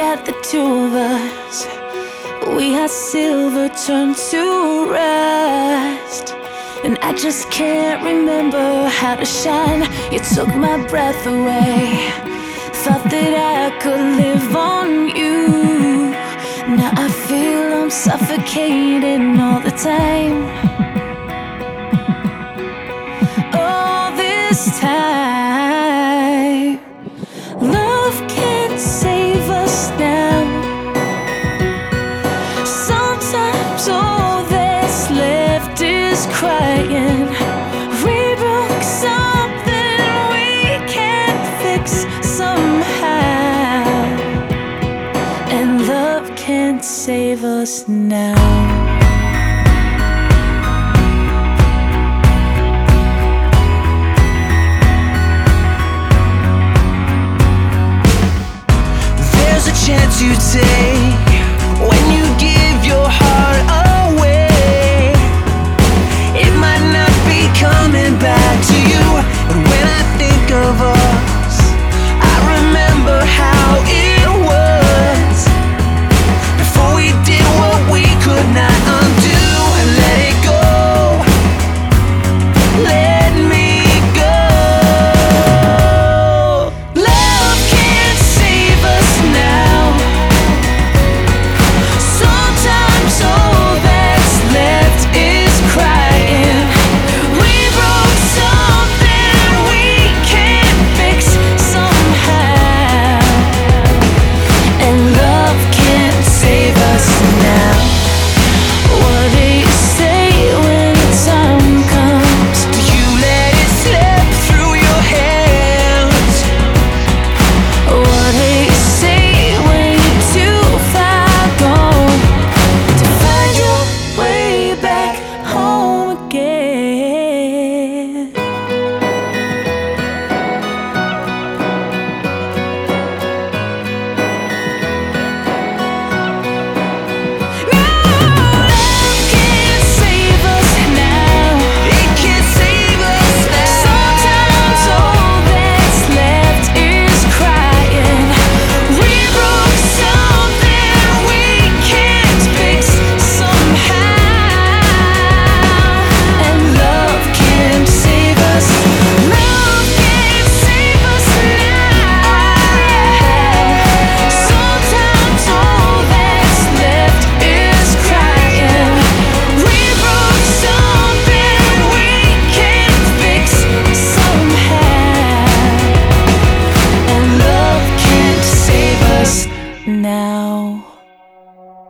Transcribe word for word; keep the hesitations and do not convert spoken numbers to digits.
at the two of us. We had silver turned to rust, and I just can't remember how to shine. You took my breath away. Thought that I could live on you. Now I feel I'm suffocating all the time. All this time, love can't save us now. Sometimes all that's left is crying. We broke something we can't fix somehow, and love can't save us now. Chance you take when you give your heart away. It might not be coming back to you, but when I think of us, I remember how it was before we did what we could not undo. Let it go, let me go. Love can't save us now. Now